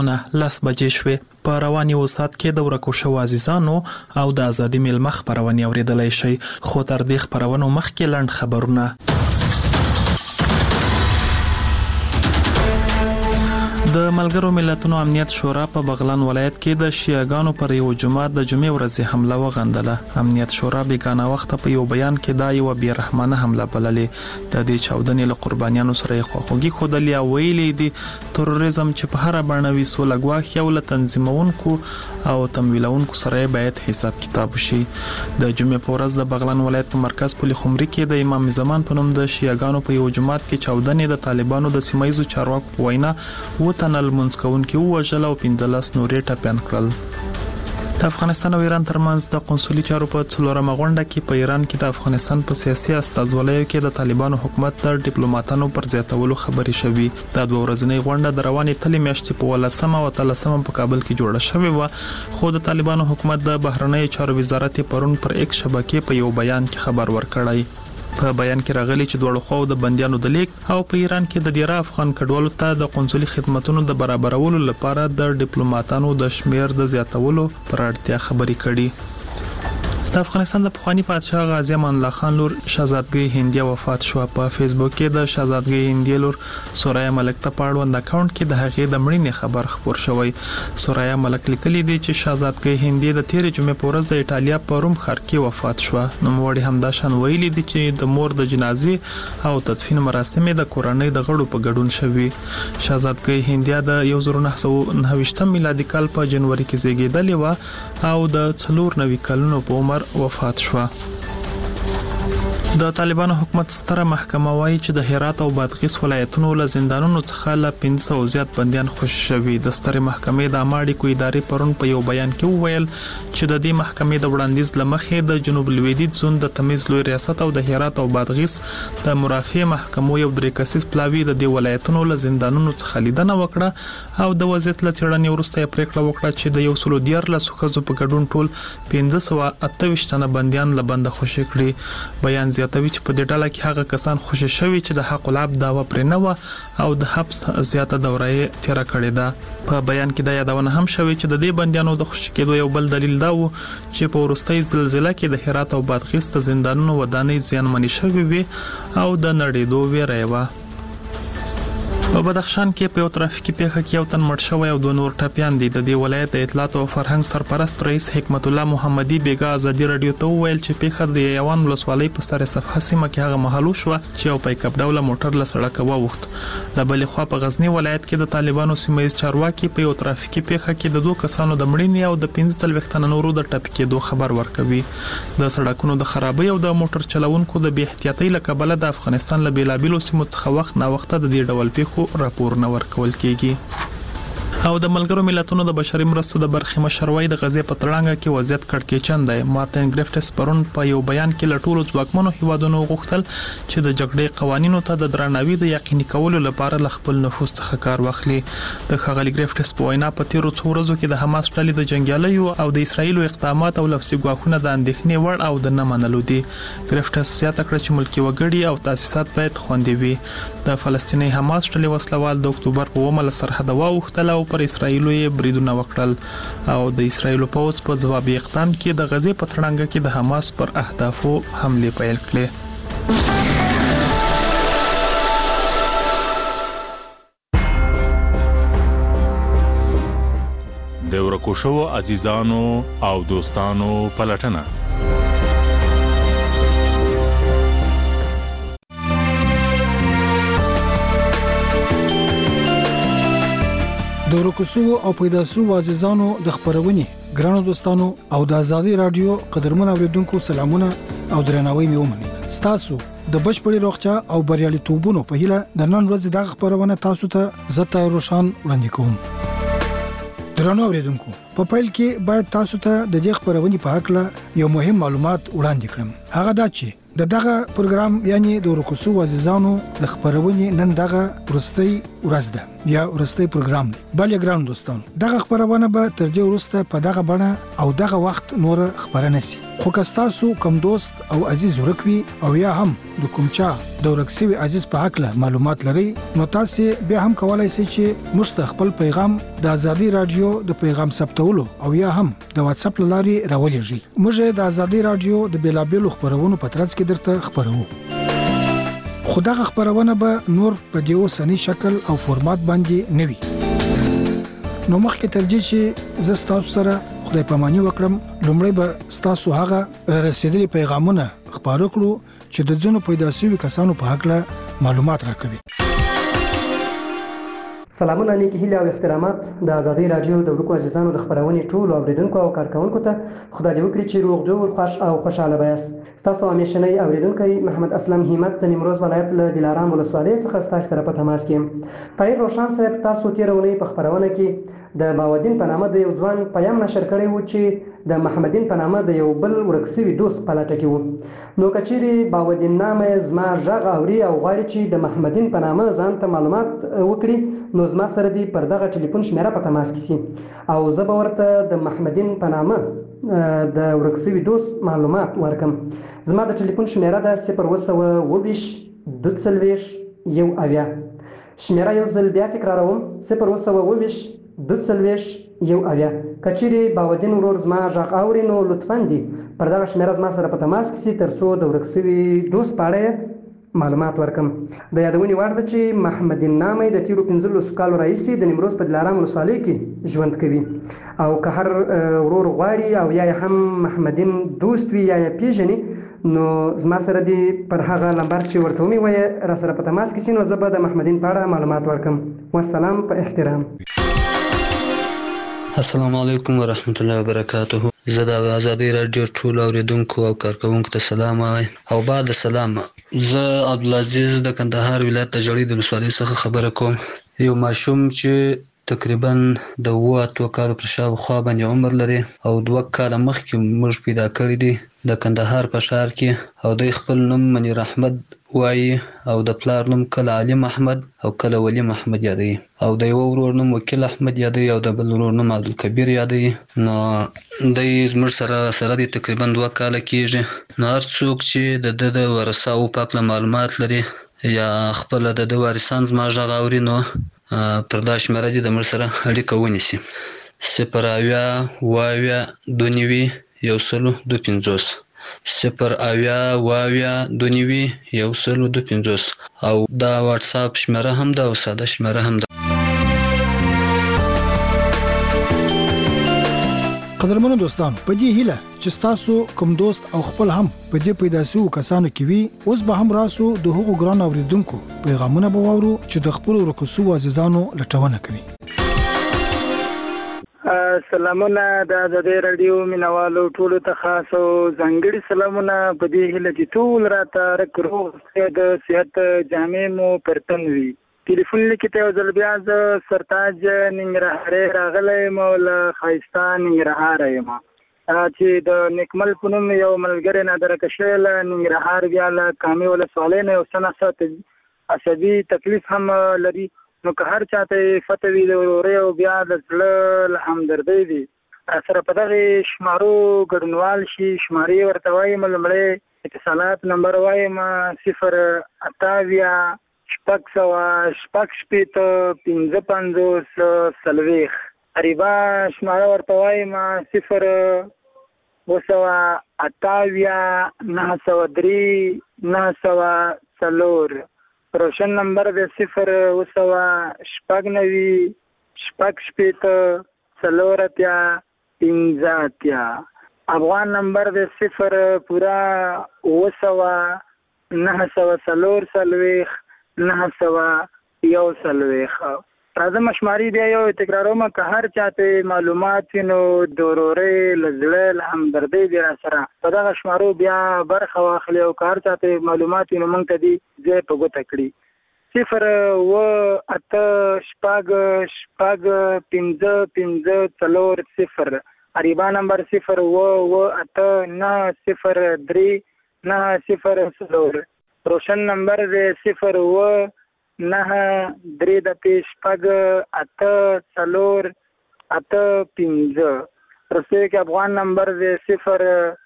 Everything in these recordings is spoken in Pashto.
لس بجې شوې. په رواني وسات کې د ورکو شو عزیزانو او د ازادي میلمه خبرونه اوریدلای شي. خو تر دې خبرونو مخکې لاند خبرونه. د ملګرو ملتونو امنیت شورا په بغلان ولایت کې د شیعاګانو پر یو جماعت د جمعې ورځې حمله وغندله. امنیت شورا بیگانه وخت په یو بیان کې دا یو بیرحمانه حمله بللې. د دې چاودنې له قربانیانو سره خواخوږي خودلې او ویلې دي تروریزم چې په هر بڼه وي سولګواخ یو له تنظیمونکو او تمویلونکو سره باید حساب کتاب وشي. د جمعې په ورځ د بغلان ولایت په مرکز پل خمري کې د امام زمان په نوم د شیعاګانو په یو جماعت کې چاودنې د طالبانو د سیمایزو چارواکو په وینا تنل منځکون کې وژل او 15 نورې ټپيان کړل. د افغانستان او ایران ترمنځ د قونسلي چارو په څلورمه غونډه کې په ایران کې د افغانستان په سیاسي استازولیو کې د طالبانو حکومت د ډیپلوماټانو پر زیاتولو خبرې شوې. د دوه ورځنۍ غونډه د روانې تلې میاشتې په 18 او 13 په کابل کې جوړه شوې و. خو د طالبانو حکومت د بهرنیو چارو وزارت پرون پر ایکس شبکې په یو بیان کې خبر ورکړی. په بیان کې راغلي چې دوه خو د بنديانو د لیک او په ایران کې د ډیره افغان کډوالو ته د قونسلي خدماتو د برابرولو لپاره د ډیپلوماټانو د شمیر د زیاتولو پر اړتیا خبرې کړي. د افغانستان د پخوانی پادشاه غازی امان الله خان لور شهزادګۍ هندیه وفات شو. په فیسبوک کې د شهزادګۍ هندیه لور سوریا ملک ته پاړوند اکاونټ کې د هغې د مړینې خبر خبر شوی. سوریا ملک لیکلي دی چې شهزادګۍ هندیه د 13 جمعې په ورځ د ایټالیا په روم ښار کې وفات شو. نوموړي همدا شان ویلي دي چې د مور د جنازې او تدفین مراسم د کورنۍ د غړو په ګډون شوي. شهزادګۍ هندیه د 1929 میلادي کال په جنوري کې زیږیدلې و او د 94 کلونو په عمر وفات شو. د طالبانو حکومت ستره محکمه وايي چې د هرات او بادغیس ولایتونو له زندانونو څخه له 500 زیات بنديان خوشي شوي. د ستره محکمې د اماړي کو ادارې پرون په یو بیان کې وویل چې د دې محکمې د وړاندیز لمخې د جنوب لویدیځ زون د تمیز لوی ریاست او د هرات او بادغیس د مرافع محکمو یو درې کسیز پلاوی د دې ولایتونو له زندانونو څخه لیدنه وکړه او د وضعیت له چړنې وروسته پریکړه وکړه چې د 114 خزو په ګډون ټول 1528 تنه بنديان له بند خوشي کړي. بیان زیاتوي چې په دې ډله کې هغه کسان خوشي شوي چې د حق العب داوا پرې نه و او د حبس زیاته دوره یې تیر کړې ده. په بیان کې دا یادونه هم شوی چې د دې بنديانو د خوشي کېدو یو بل دلیل دا و چې په ورستۍ زلزلې کې د هرات او بادغیس د زندانونو ودانۍ زیانمنې شوې وي او د نړېدو ویره و. په بدخشان کې په یو ترافیکي پیښه کې یو تن مړ شوی او دوه نور ټپيان دي. د دې ولایت د اطلاعات او فرهنګ سرپرست رئیس حکمت الله محمدي بیګا ازادي رادیو ته ویل چې پیښه د یوان ولسوالۍ په سر صفحه سیمه کې هغه محلو شو چې یو پایک اپ ډول موټر له سړک ووخت. د بل خوا په غزنی ولایت کې د طالبانو سیمایي چارواکي په یو ترافیکي پیښه کې د دوه کسانو د مړینې او د 15 وختونو نورو د ټپ کېدو خبر ورکوي. د سړکونو د خرابۍ او د موټر چلوونکو د بې احتیاطۍ له کبله د افغانستان له بیلابیلو سیمو څخه وخت نه وخت د دې ډول پیښو راپور نه ورکول کیږي. او د ملګرو ملتونو د بشري مرستو د برخې مشروي د غزې په تړانګه کې وضعیت کړکېچن دی. مارټین ګریفټس پرون په یو بیان کې له ټولو ځواکمنو هیوادونو غوښتل چې د جګړې قوانینو ته د درناوي د یقیني کولو لپاره ل خپل نفوذ څخه کار واخلي. د ښاغلي ګریفټس په وینا په تیرو څو ورځو کې د حماس ډلې د جنگیالیو او د اسرایل اقدامات او لفظي ګواښونه د اندېښنې وړ او د نه منلو دي. ګریفټس زیاته کړه چې ملکی وګړي او تاسیسات باید خوندي وي. د فلسطیني حماس ډلې وسلوال د اکتوبر په 1 سرحد واوښتل او پر اسرایل یې بریدونه وکړل او د اسرایل پوځ په ځوابي اقدام کې د غزې په تړانګه کې د حماس پر اهدافو حمله پیل کړې. د ورکو شو عزیزانو او دوستانو پلټنه د ورکوسو او پیدا شو عزیزانو د خبرونې ګرانو دوستانو او د ازادي رادیو قدرمن اوریدونکو سلامونه او درناوی مې ومني. تاسو د بشپړي روغتیا او بریالیتوبونو په هیله د نن ورځې د خبرونه تاسو ته زتا روشان وړاندې کوم. درنو اوریدونکو په پیل کې باید تاسو ته د دې خبرونې په حق له یو مهم معلومات وړاندې کړم. هغه دا چې دغه پروګرام یعنی د ورکوسو عزیزانو د خبرونې نن دغه ورستۍ ورځ ده یا ورستي پروګرام دی. بل ګران دوستان دغه خبرونه به تر دې ورسته په دغه بڼه او دغه وخت نور خبرنه سي. خو کستاسو کوم دوست او عزیز ورکوي او یا هم د کومچا د ورکسوي عزیز په حق له معلومات لري نو تاسو بیا هم کولای شئ چې مستقبل پیغام د ازادي رادیو د پیغام ثبتولو او یا هم د واتس اپ لاري راولېږي. موږ د ازادي رادیو د بیلابېلو خبرونو په ترڅ کې درته خبرو. خدغه خبرونه به نور په دیو سنی شکل او فورمات باندې نوي. نو مخکې ترجیح چې زستاسو سره خدای پاماني وکړم لومړی به تاسو هغه رسیدلي پیغامونه خبرو کړو چې د ځینو پیدا شوي کسانو په حق له معلومات راکوي. سلامونه نیکی هیله او احترامات د ازادي رادیو د ورکو عزیزانو د خبرونې ټول اوریدونکو او کارکونکو ته خدای دې وکړي چې روغ جوړ خوش او خوشاله بایاست. تاسو همیشنی اوریدونکي محمد اسلم همت د نیمروز ولایت له دلارام ولسوالۍ څخه ستاسو سره په تماس کې. طاهر روشن صاحب تاسو تیرونی په خبرونه کې د باودین په نامه د یو ځوان پیغام نشر کړی و چې د محمدین په نامه د یو بل ورکسوي دوست په لټه کې و. نو کچېری باودین نامه زما ژغ اوري او غواړي چې د محمدین په نامه ځان ته معلومات وکړي نو زما سره دی پر دغه ټلیفون شمیره په تماس کې سي او زه به ورته د محمدین په نامه د ورکسوي دوست معلومات ورکم. زما د ټلیفون شمیره ده 020 22 1 شمیره یو ځل بیا تکراروم 020 22 1 کچېری باودین ورور زما ژغ اوري نو لطفاً دی پر دغه شمیره زما سره په تماس کې سي ترڅو د ورکسوي دوست په اړه معلومات ورکم. د یادونې وړ ده چې محمدین نامه د تیرو 15 کالو راهیسې د نیمروز په دلارام ولسوالۍ کې ژوند کوي او که هر ورور غواړي او یا هم محمدین دوست وي یا پیژني نو زما سره دی پر هغه نمبر چې ورته ومي وای را سره په تماس کې سي نو زه به د محمدین په اړه معلومات ورکم. والسلام په احترام. السلام علیکم ورحمت الله وبرکاته. زه د ازادي رادیو ټول اوریدونکو او کارکونکو ته سلام وایم او بعد سلام. زه عبدالعزیز د کندهار ولایت د جړې د ولسوالۍ څخه خبره کوم. یو ماشوم چې تقریبا د 8 کالو پر شاوخوا باندې عمر لري او 2 کاله مخکې موږ پیدا کړی دی د کندهار په ښار کې او د خپل نوم منیر احمد وایي او د پلار نوم کله علي محمد او کله ولی محمد یادوي او د یو ورور نوم وکیل احمد یادوي او د بل ورور نوم عبدالکبیر یادوي. نو د زموږ سره د تقریبا 2 کاله کېږي. نو هر څوک چې د ورثاو په اړه معلومات لري یا خپل د وارثان زما ژغ اوري نو پر دا شمیره دې د موږ سره اړیکه ونیسي 0 2 0 او دا واتس اپ شمیره هم ده او ساده شمیره هم ده. قدرمنو دوستانو په دې هیله چې تاسو کوم دوست او خپل هم په دې پیدا شو کسانو کې وي اوس به هم راسو د هغو ګران اوریدونکو پیغامونه به واورو چې د خپل ورکوسو عزیزانو لټونه کوي. سلامونه د ازادي رادیو مینوالو ټولو ته خاص او ځانګړي سلامونه په دې هیله چې ټول راته روغ د صحت جامع مو پرتن وي. ټلیفون لیکته یو ځل بیا زه سرتاج ننګرهاري راغلی یم او له ښایسته ننګرهاره یم چې د نیکمل په نوم یو ملګری نادرکه شوی له ننګرهار بیا له کامې ولسوالۍ نه یو څه ناڅه عصبي تکلیف هم لري نو که هر چاته فتح وي د ورورۍ او بیا د زړه له همدردۍ وي سره په دغې شمارو ګډونوال شي. شمارې ورته وایم لومړی اتصالات نمبر وایم 0 8 قریبا شماره ورته وایم 0 903 904 روشن نمبر د 0 9 افغان نمبر د 0 پورا 9 راځم شماري بیا یو تکراروم که هر چاته معلومات نو د ورورۍ له زړه له همدردۍ دی را سره په دغه شمارو بیا برخه واخلي او که هر چاته معلومات نو موږ ته دي ځای په ګوته کړي 0 عریبا نمبر 0 روشن نمبر 0 9 3 د پیش پګ 8 4 8 5 رسې کې افغان نمبر دی 0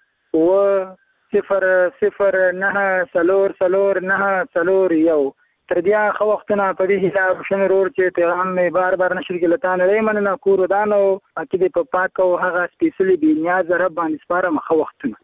0 0 9 4 4 9 4 1 تر دې خو وختونه په دې حساب شنه رور چې پیغام مې بار نشر کې لته نه مننه کور ودانو اکید په پاک او هغه سپیشلی بي نیاز رب باندې سپاره مخه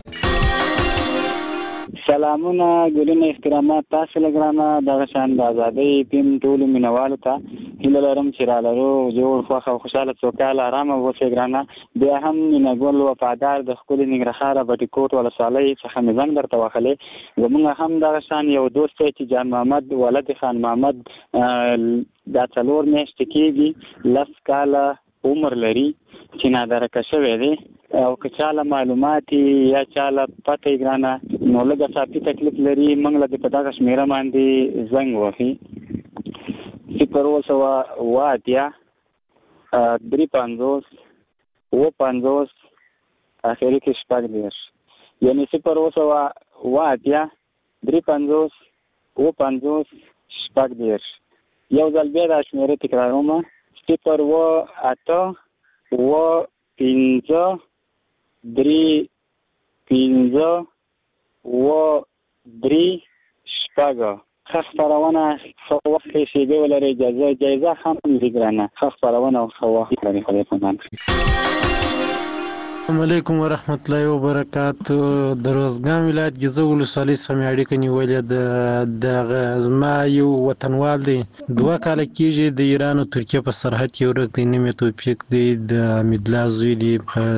وختونه سلامونه ګلونه احترامات تاسو لګرانه د شان د ازادۍ پم ټول مینوالو ته هیله لرم چې را لرو جوړ خوښ او خوشاله سوکاله آرام اوسئ ګرانه بیا هم مینګول وفادار د خپل نګرخاره بټیکوټ ولسوالۍ څخه مې زنګ درته واخلې زموږ هم د شان یو دوست چې جان محمد ولد خان محمد دا 4 میاشتې کېږي 10 کاله عمر لري چې نادرکه شوی دی او که چاله معلومات یا چاله پته ګرانه نو لږه صافي تکلیف لري موږ له په دغه شمیره باندې زنګ وهي 0 اخري کې شپږ دیرش یعنی 0 شپږ دیرش یو ځل بیا دا شمیره تکراروم 0 3 5 شپږ خبرونه خو وخت شي دی ولر اجازه هم لګرانه خبرونه خو وخت لري خو په مان السلام علیکم ورحمت الله وبرکاتو د روزګان ولایت جزو ولسوالۍ سمې اړیکه نیولې د ما یو وطنوال دی 2 کال کېږي د ایران او ترکیه په سرحد کې ورک دی نومې توفیق دی د امیدلا زوی دی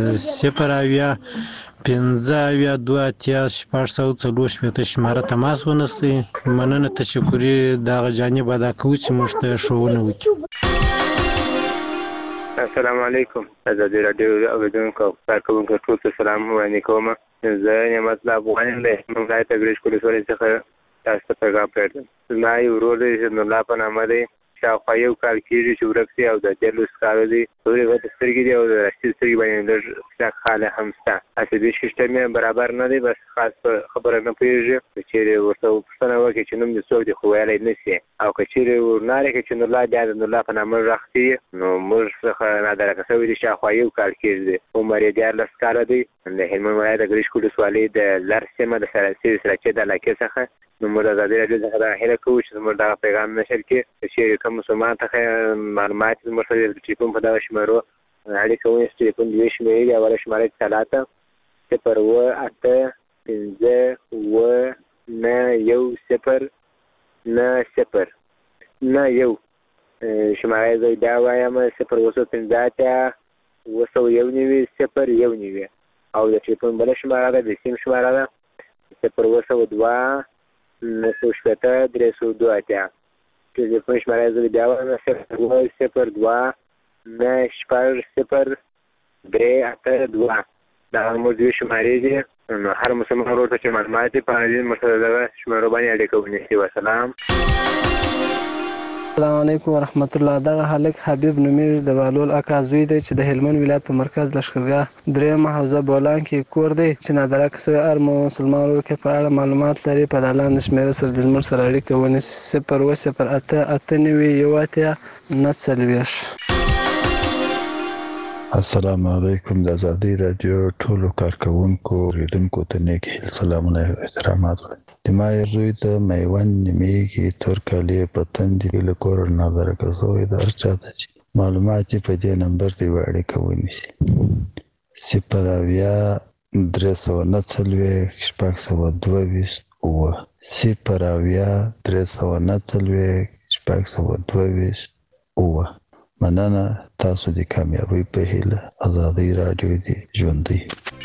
0 شماره تماس ونیسئ مننه تشکرې دغه جانب ادا کوو چې موږ ته ښوونه وکړي السلام علیکم ازادي رادیو اوریدونکو کارکونکو ټول ته سلام وړاندې کوم زه نعمت الله افغان له مونږه ته ګریش کولې سوري څخه تاسو ته پیغام کړم زما یو ورور دی چې نو لا په نامه دی شاوخوا یو کال کېږي چې ورک دی او د جلوس کار دی ورې وته سترګې دی او د راشي سترګې باندې د خاله هم ستا عصبي سیستم برابر نه دی بس خاص خبره نه پیږي چې ورته پښتنه وکړي چې نوم دې څوک دی خو ویلای نشي او کچېره ورناره کې چې نو لا د الله په نامه راختي نو موږ څخه نادرکه سوي دي شاوخوا یو کال کېږي عمر یې 14 کال دی د هلمند ولایت د ګریش کولې سوالې د لار سیمه د سراسي سرچې د علاقې څخه نو موږ د ازادي رادیو څخه دا هیله کوو چې موږ دا پیغام نشر کې چې کوم مسلمان ته معلومات مرسته د ټلیفون په دغه شمارو اړیکه ونیسئ ټلیفون د شمیرې اوله شماره 0 شماره زه دا وایم 0 او د ټلیفون بل شماره ده د سیم شماره ده 0 ټلیفون شماره زه دا وایم 0 دا موږ دوی شمارې دي هر مسلمان ورور ته چې معلومات په دې مرسته دغه شمارو باندې اړیکه ونیسي وسلام السلام علیکم ورحمت الله دغه هلک حبیب نومیر د بالول اکا زوی دی چې د هلمند ولایت په مرکز لشکرګاه درېمه حوزه بولان کې کور دی چې نادرکه سوی هر مسلمان ورور کې په اړه معلومات لري په لاندې شمیره سره د زموږ سره اړیکه ونیسي 0 السلام علیکم د ازادي رادیو ټولو کارکونکو ریډونکو ته نیک سلامونه او احترامات د ما زوی د میوند نیمېږي تر کالي پتن دي له کور نادرکه سوی د ارچا د معلومات په دې نمبر دی اړیکه ونیسي 0 مننه تاسو د کامیابی په هیله ازادي رادیو دی ژوندۍ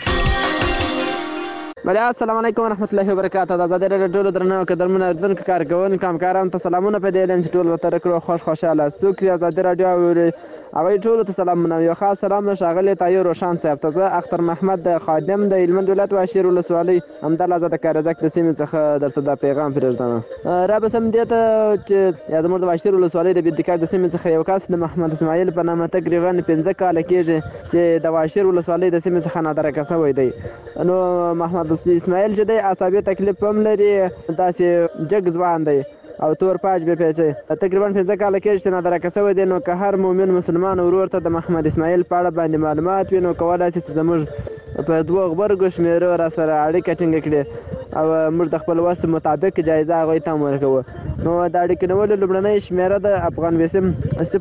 بله السلام علیکم ورحمت الله وبرکاته د ازادي رادیو ټولو درنو قدرمنو اردونکو کارکونکو همکارانو ته سلامونه په دې اعلان چې ټول ورته کړو خوشاله څوک چې ازادي رادیو هغه ټولو ته سلامونه یو خاص سلام له ښاغلي طاهر روشان صاحب ته زه اختر محمد د خادم د هلمند ولایت واشیر ولسوالۍ همدلته د کارزک د سیمې څخه درته دا پیغام پرېږدم را به سم دې ته چې یا زموږ د واشیر ولسوالۍ د بیدکار د سیمې څخه یو کس د محمد اسماعیل په نامه تقریبا 15 کاله کېږي چې د واشیر ولسوالۍ د سیمې څخه نادرکه شوی دی نو محمد اسماعیل چې دی اعصابي تکلیف هم لري داسې جګ ځوان دی او تور پاج به پیچي. تقریبا 15 کاله کېږي چې نادرکه شوی دی. نو که هر مؤمن مسلمان ورور ته د محمد اسماعیل په اړه باندې معلومات وي نو کولی شي چې زموږ په 2 غبرګو شمېرو را سره اړیکه ټینګه کړي او موږ د خپل وس مطابق جایزه هغوی ته هم ورکوو. نو د اړیکې نیولو لومړنۍ شمېره د افغان وسیم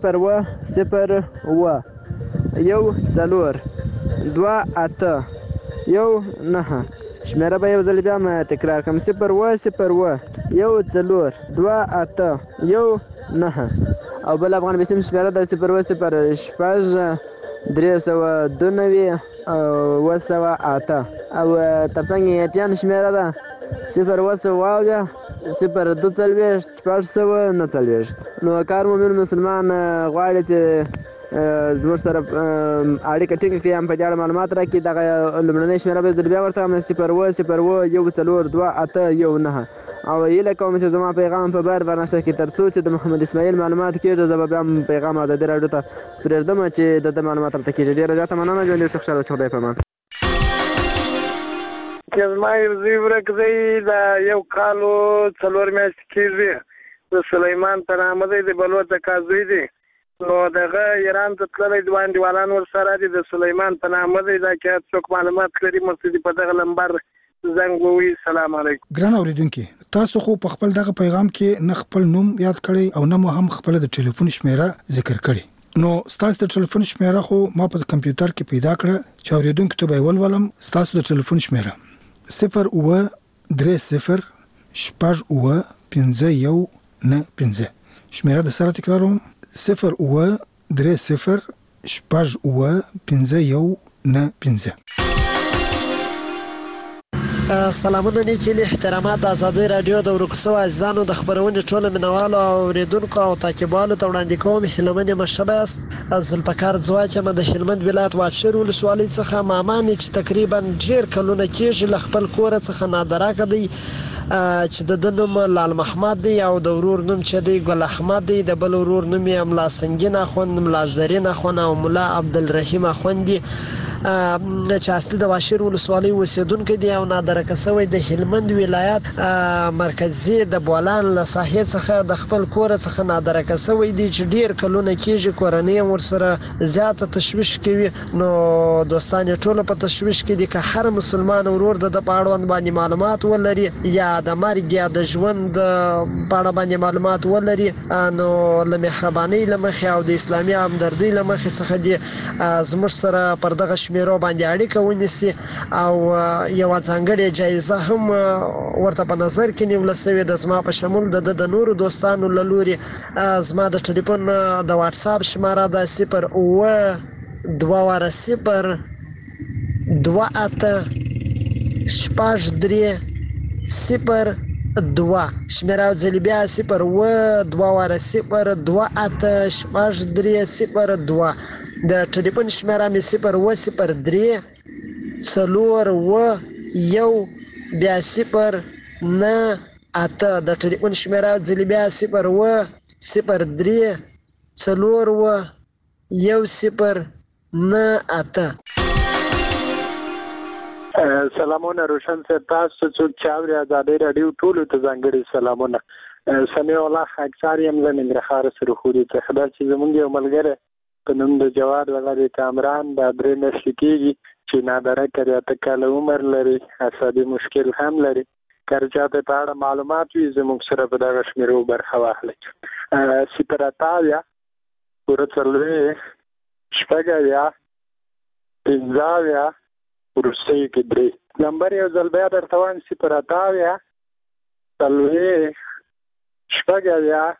0 0 1 4 2 8 1 9. شمېره به یو ځل بیا هم تکرار کړم 0 0 1 4 2 8 1 9. او بل افغان وسیم شمېره د 0 0 6 392 908 او ترڅنګ یې ایټیان شمېره ده 0 0 0 نو کار مومن مسلمان غواړي چې زموږ سره اړیکه ټینګه کړي هم په دې اړه معلومات راکړي. دغه لومړنۍ شمېره به زه بیا ورته وایم 0 0 1 4 2 8 1 9. او هیله کوم چې زما پیغام په بار نشر کړي تر څو چې د محمد اسماعیل معلومات کېږي. زه به بیا هم پیغام ازادي راډیو ته پرېږدم چې د معلومات راته کېږي. ډېره زیاته مننه. ژوند دې خوشحاله اوسه. خدای په امان. زما زوی ورک دی دا 1 کال او 4 میاشتې کېږي. د سلیمان په نامه دی د بلوڅ اکا زوی دی. نو دغه ایران ته تللی دوه انډیوالان ورسره دي. د سلیمان په نامه دی. دا که څوک معلومات لري مرسي په دغه نمبر زنګ ووهي. سلام علیکم. ګران اوریدونکي تاسو خو په خپل دغه پیغام کې نه خپل نوم یاد کړی او نه مو هم خپل د ټلیفون شمیره ذکر کړی. نو ستاسو د ټلیفون شمیره خو ما په کمپیوټر کې پیدا کړه چې اوریدونکو ته به ولولم. ستاسو د ټلیفون شمیره 0 3 0 6 5 1 5. شمیره د سره تکراروم 0 3 0 6 5 5. سلامونه نیکي احترامات د ازادي رادیو د ورکسو عزیزانو د خبرونې ټول منوالو او اوریدونکو او تعقیبالو ته وړاندې کوم هلمند مشباس ذوالفقار ځواک م د هلمند ولایت واشر ولسوالۍ څخه مامامي چې تقریبا ډیر کلونه کېږي ل خپل کور څخه نادراکه دی چې د نوم لال محمد دی او د ورور نوم چې دی ګل احمد دی. د بل ورور نوم یې ملا سنگین اخوند ملا زرین اخوند او ملا عبدالرحیم اخوند دی چې اصلي د واشر ولسوالۍ اوسیدونکو دی او نادرکه شوی د هلمند ولایت مرکزي د بولان له ساحې څخه د خپل کور څخه نادرکه شوی دی چې ډیر کلونه کېږي. کورنۍ ورسره زیاته تشویش کوي. نو دوستان ټول په تشویش کې دي که هر مسلمان ورور د پاړوند باندې معلومات ولري یا د مرګ یا د ژوند په اړه باندې معلومات ولري نو له مهرباني لمخې او د اسلامي همدردي لمخې څخه دي زموږ سره پر دغه شمیرو باندې اړیکه ونیسي او یو ځانګړې جایزه هم ورته په نظر کې نیول شوې ده. زما په شمول د نورو دوستانو له لوري زما د ټلیفون د واتس اپ شماره ده 0 2 0 2 8 6 3 0 2. شمیره ځل بیا 0 2 0 2 8 6 3 0 2. د ټلیفون شمیره می 0 0 3 4 1 بیا 0 9 8. د ټلیفون شمیره ځل بیا 0 0 3 4 1 0 9 8. سلامونه روشن صاحب. تاسو څوک چې اوري ازادي رادیو ټول ته ځانګړي سلامونه. سمیع الله خاکسار یم زه ننګرهار سره خوري ته خبر چې زمونږ یو ملګری په نوم د جواد وغیرې کامران د درې میاشتې کېږي چې نادرکه دی 8 کاله عمر لري عصبي مشکل هم لري. که چاته په اړه معلومات وي زموږ سره په دغه شمیرو برخه واخلئ 0 8 پوره 4 شپږ 15 وروستۍ کې 3 نمبر یو ځل بیا درته وایم 0 8 4 شپږ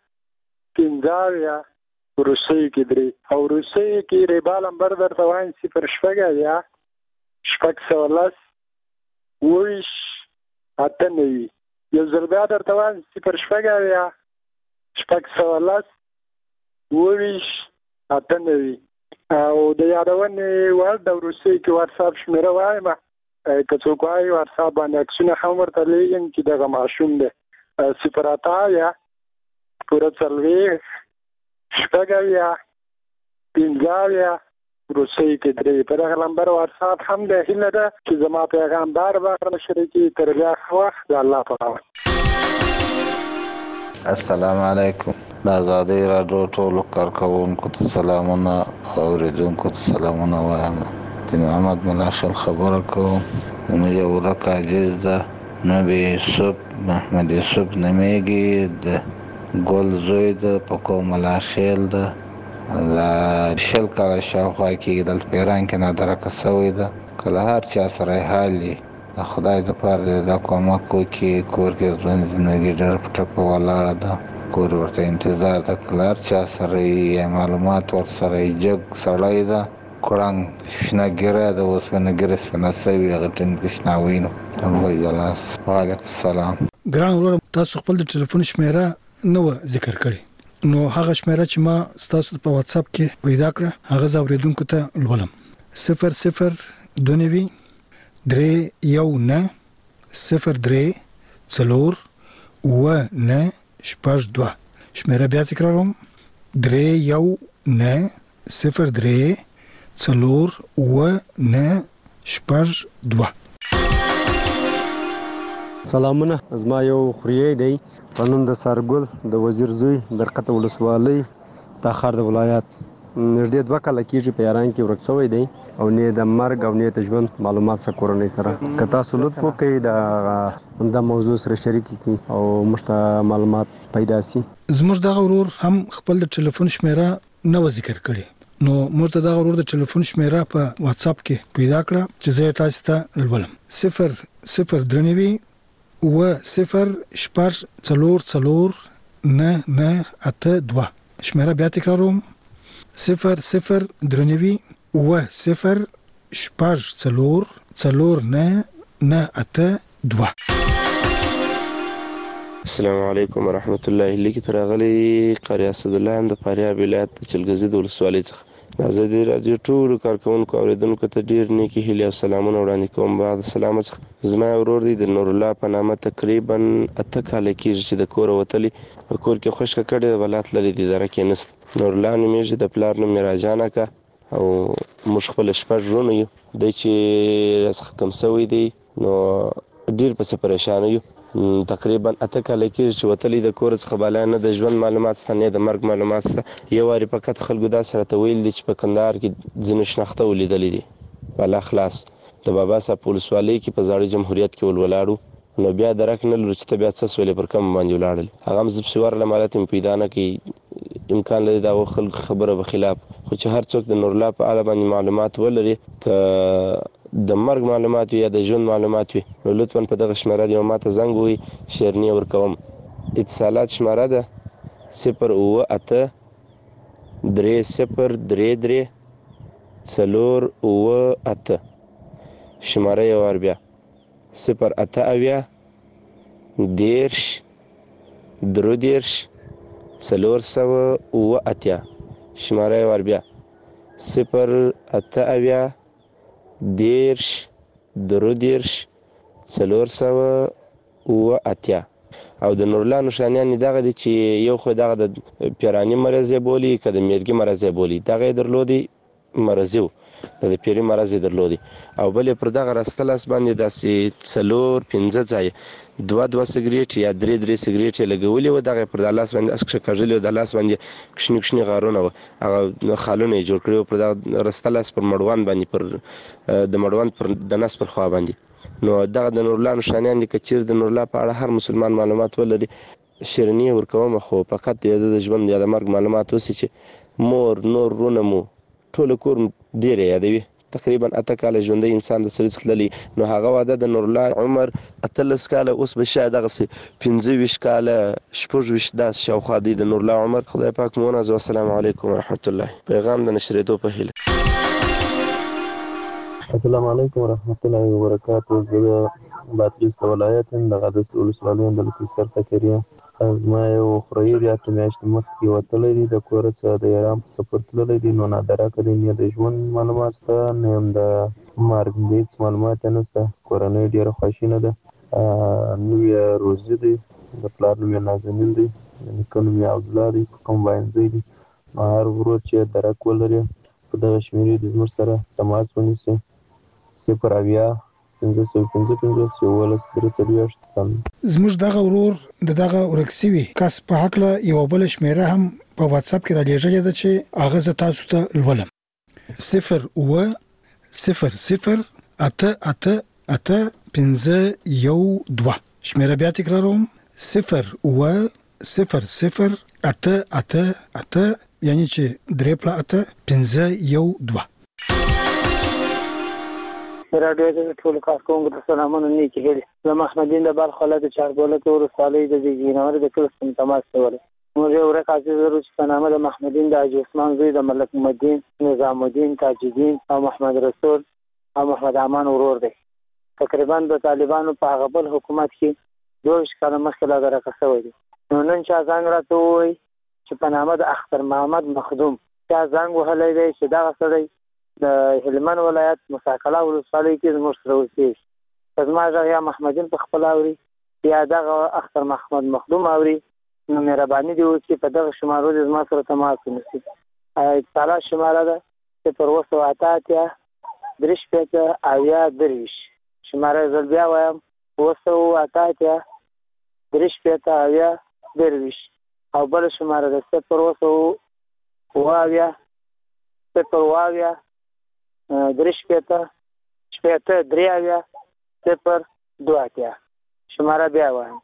15 وروستۍ کې 3 او وروستۍ کې ریبا نمبر درته وایم 0 شپږ 14 20 8 یو ځل بیا درته وایم 0 شپږ 14 20 8 او د یادونې وړ د وروستۍ کې واتس اپ شمیره وایم که څوک وایي واتس اپ باندې عکسونه هم ورته لیږم چې دغه ماشوم دی 0 8 پوره 4 شپږ 15 وروستۍ کې 3 په دغه نمبر واتس اپ هم د هیله ده چې زما پیغام بار نشر کړي. تر بیا وخت د الله په امان. السلام علیکم. د آزادۍ راډیو ټولو کارکوونکو ته سلامونه او اوریدونکو ته سلامونه وایم. د محمد ملاخل خبره کوم. زموږ یو ورک عزیز ده نبی یوسف محمد یوسف نومیږي، د ګل زوی ده په کوم ملاخیل ده. د شل کاله شاوخوا کېږي دلته په ایران کې نادرکه سوی ده. که له هر چا سره یې حال وي د خدای دپاره دا کومک وکړي. کور کې ژوند زندګي ډېر په ټپه ولاړه ده، کور ورته انتظار ده. که له هر چا سره یې معلومات ورسره یې جګ سړی ده، کړنګ شنه ګیره ده، اوسپنه ګیره سپنه سوي، هغه ټینګ شناوي نو جلاس. وعلیکم السلام. ګران وروره، تاسو خپل د ټلیفون شمیره نه و ذکر کړې، نو هغه شمیره چې ما ستاسو په واتس اپ کې پیدا کړه هغه زه اوریدونکو ته لولم. 0029 319 03 4 9 2. شمیره بیا تکراروم: 319 03 4 9 2. سلامونه، زما یو خوریی دی په نوم د سرګل د وزیر زوی درقته ولسوالۍ تاخر د ولایت. نږدې 2 کاله کېږي په ایران کې ورک شوی دی او نه د مرګ او نه د ژوند معلومات سره کورنۍ سره. که تاسو لطف وکړئ د موضوع سره شریک کړئ او موږ ته معلومات پیدا شي. زموږ دغه ورور هم خپل د ټلیفون شمیره نه و ذکر کړې، نو موږ ته دغه ورور د ټلیفون شمیره په واتس اپ کې پیدا کړه چې زه تاسو ته لولم. 0039 0 4 9 2. شمیره بیا تکراروم: 0039 0 4 9 2. السلام علیکم ورحمت الله. لیکي تر غلي قاری اسد الله هم د فاریاب ولایت چلګزي د ولسوالۍ څخه د آزادۍ راډیو ټولو کارکوونکو اوریدونکو ته ډیر نیکی هیلې او سلامونه وړاندې کوم. بعد سلام څخه زما ورور دی د نور الله په نامه تقریبا 8 کال کېږي چې د کور وتلی په کور کې خوشکه کړي ولات لري د درکې نست. نور الله نومېږي، د پلار نوم راجانه کا او موږ خپل شپږ ورونه یو. د چې رزق کم سوی دی نو ډیر په پریشان یو. تقریبا 8 کال کېږي چې وتلی د کور څخه بالا نه د ژوند معلومات سره نه د مرګ معلومات سره. یو واری فقط خلکو دا سره ته ویل دي چې په کندهار کې ځینې شناخته ولیدلې دي بالا خلاص د بابا صاحب ولسوالۍ کې په زاړه جمهوریت کې ولولاړو. نو بیا درک نه لرو چې ته بیا څه سولې پر کم باندې ولاړل. هغه هم زه پسې ورله مالت مې پیدا نه کوي، امکان لري دا خلکو خبره به خلاف. خو چې هر څوک د نور الله په اړه باندې معلومات ولري، که د مرګ معلومات وي یا د ژوند معلومات وي، نو لطفا په دغه شمیره دی ما ته زنګ ووهي، شیرنی ورکوم. اتصالات شمیره ده 098 3033 498. شماره یو وار بیا 088 10 30 498. شماره یو وار بیا 088 10 30 498. او د نورلا نشانیان دغه دي چې یو خو دغه د پیرانی مرض بولی که د میرګي مرض بولی دغه درلودي مرض د پیری مرض درلودي. او بلې پر دغه راستلاس باندې داسې 4-5 ځای 2 سګریټ یا 3 سګریټ لګولي و. دغه پر د لاس باندې اسکه کژلې د لاس باندې کښنی غارونه و، هغه خالونه جوړ کړو پر د راستلاس پر مړوان باندې پر د مړوان پر د نس پر خوا باندې. نو دغه د نورلا نشانیان دي. که چیرې د نورلا په اړه هر مسلمان معلومات ولري شیرنی ورکوم، خو فقط د ژوند یا د مرګ معلومات وسی چې مور نور رونه مو ټول کور ډیر یادوي. تقریبا 8 کال ژوندۍ انسان د سړي څخه للی. نو هغه واده د نورلا عمر 13 کال، اوس به شاید دغه 15 کال 16 داس شاوخوا دی د نورلا عمر. خدای پاک مو نازو. السلام علیکم ورحمت الله. پیغام د نشریدو په هیله. السلام علیکم ورحمت الله وبرکاته. زه بادغیس ولایت د غادس ولسوالۍ د لکسر فکریا. زما یو خوریی دی 8 میاشتې مخکې وتلی دی د کور څخه د ایران په سفر تللی دی. نو نادرکه دی، نه د ژوند معلومات شته نه هم د مرګ هېڅ معلومات یې نشته. کورنۍ ډېره خواشینه ده. نوم یې روزي دی، د پلار نوم یې نازنین دی، د نیکه نوم یې عبدالله دی، په کمباینځی دی. نو هر ورور چې درک ولري په دغه شمېرې د زموږ سره تماس ونیسي 0 555 11 43 افغانستان. زموږ دغه ورور دغه ورکسوي کس په حق له یو بل شمیره هم په واتس اپ کې را لېږلې ده چې هغه ز تاسو ته لولم 080088512 شمیره بیا تکراروم 0800888 یعنی چې 3.8.512 راډیو د ټول کارکونکو ته سلامونه نیکی هیلې. زه محمدین د بلخ ولایت چاربولک ولسوالۍ د جینور د کلستون تماس کوله. موږ یو ورځ عزیز ورو چې په نامه د محمدین د حاجي عثمان زوی د ملک مدین نظام الدین تاجالدین او محمد رسول او محمد امان ورور دی. تقریبا د طالبانو په هغه بل حکومت کې 2 کاله مخکې لا درکه شوی دی. نو نن چا زنګ راته ووایي چې په نامه د اختر محمد مخدوم چا زنګ وهلی دی چې دغه سړی د هلمند ولایت مساکله ولسوالۍ کې زموږ سره اوسېږي. زما غږ یا محمدین په خپل اوري یا دغه اختر محمد مخدوم اوري، نو مهرباني دی وکړي په دغه شمارو د زما سره تماس ونیسي. اتصالات شماره ده 028 3.8 شماره زل بیا وایم 028 3.8 او بل شماره ده 028 3.8 شماره بیا وایم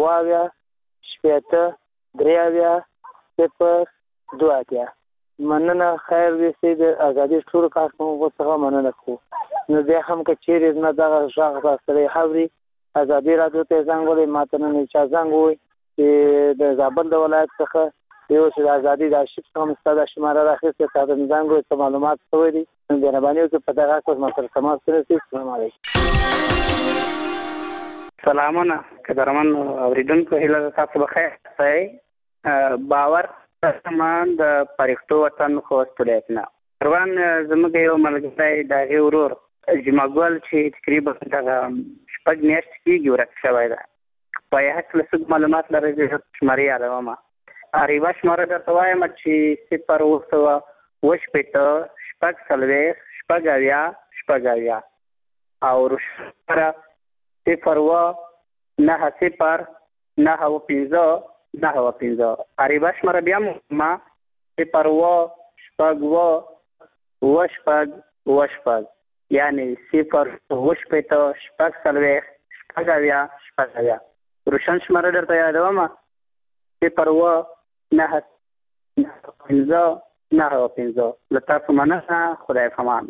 028 مننه. خیر دې سي د ازادي ټول کارکونکو څخه مننه کوو. نو بیا هم که چیرې نه دغه غږ راستلی حوري ازادي رادیو ته زنګ ولې ماته نه چا زنګ ووایي چې د زابل د ولایت څخه یو چې د ازادي د آرشیف څخه مو ستا دا شماره راخیستې تا ته مې زنګ ووایي څه معلومات شوی دي. نو مهرباني وکړئ په دغه اساس ما سره تماس ونیسئ. السلام علیکم. سلامونه قدرمن اوریدونکو، هیله ده تاسو بخیر اوسئ. باور سامان د پرښتو وطن خوست ولایت نه روان زموږ یو ملګری د هغې ورور جمعګل چې تقریبا دغه 6 میاشتې کېږي ورک شوی ده. په یې هکله څه معلومات لرئ؟ زه شمارې یادومه. یوه شماره درته وایم چې 0 او روشنه 0 عریبه شماره بیا ما 0 یعنی 0 روشن شماره درته یادوم 0 له تاسو مننه. خدای پامان.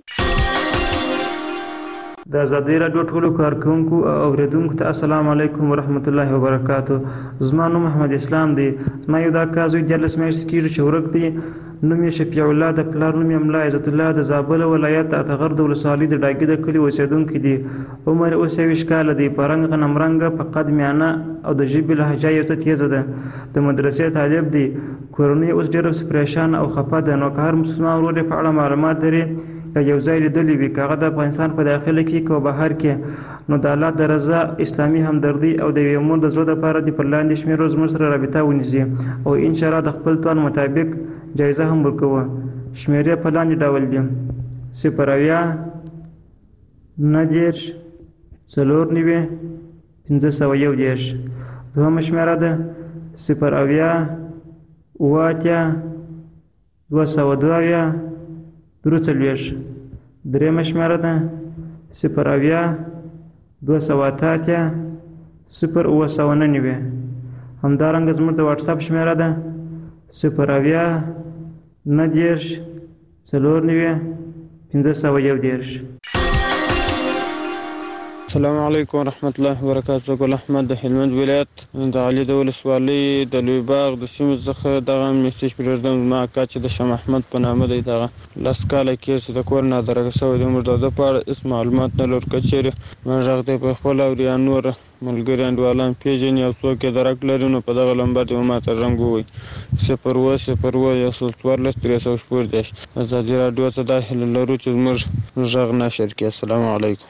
د ازادي راډیو ټولو کارکونکو او اوریدونکو ته السلام علیکم ورحمت الله وبرکاتو. زما نوم محمد اسلام دی. زما یو دا کار زوی 14 میاشتې کېږي چې ورک دی. نوم یې شفیع الله د پلار نوم یې ملا عزت الله د زابل ولایت اتغر د ولسوالۍ د ډاګي د کلي اوسېدونکی دی. عمر 29 کاله دی. په رنګ غنم رنګه په قد میانه او د ژبې لهجه یې څه تیزه ده. د مدرسې طالب دی. کورنۍ اوس ډېره پریشان او خفه ده. نو که هر مسلمان ورور په اړه معلومات لري یا یو ځای لیدلی وي، که هغه د افغانستان په داخله کې که بهر کې، نو د الله د رضا اسلامي همدردي او د یوې مور د زړه دپاره د پر لاندې شمېرو زموږ سره رابطه ونیسي او انشاءالله د خپل توان مطابق جایزه هم ورکوو. شمېرې په لاندې ډول دي: 0 دوهمه شمېره ده 0 درېیمه شمېره ده 0 همدارنګه زموږ د واټساپ شمېره ده 0 السلام علیکم ورحمت الله وبرکاتو. ګل احمد د هلمند ولایت د علي د ولسوالۍ د لوی باغ د سیمې څخه دغه میسج پرېږدم. زما اکا چې د شاه محمد په نامه دی، دغه 10 کاله کېږي چې د کور نه درکه شوی دی. موږ د ده په اړه هېڅ معلومات نه لرو. که چېرې ما غږ دی په خپل اوري یا نور ملګري انډیوالان پېژني او څوک یې درک لري، نو په دغه لمبر دې ماته رنګ ووایي 0 ازادي راډیو ته دا هیله لرو چې زموږ غږ نشر کړي. السلام علیکم.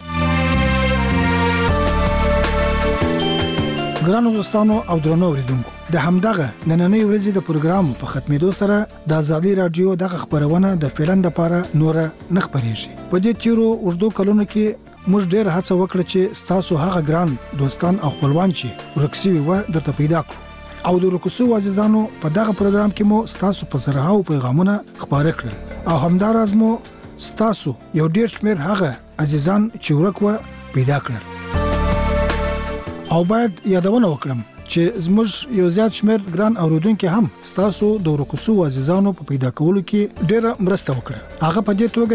ګرانو دوستانو او درنو اوریدونکو، د همدغه نننۍ ورځې د پروګرام په ختمېدو سره د ازادي راډیو دغه خبرونه د فعلن لپاره نور نه خبرېږي. په دې تیرو اوږدو کلونو کې موږ ډېر هڅه وکړه چې تاسو هغه ګران دوستان او خپلوان چې ورکسي و درته پیدا کړو او د ورکسو عزیزانو په دغه پروګرام کې مو تاسو په زرهاو پیغامونه خبره کړل او همدارز مو تاسو یو ډېر شمېر هغه عزیزان چې ورک و پیدا کړل او باید یادونه وکړم چې زموږ یو زیات شمېر ګران اوریدونکو هم تاسو د ورکسو عزیزانو په پیدا کولو کې ډېره مرسته وکړه هغه په دې توګه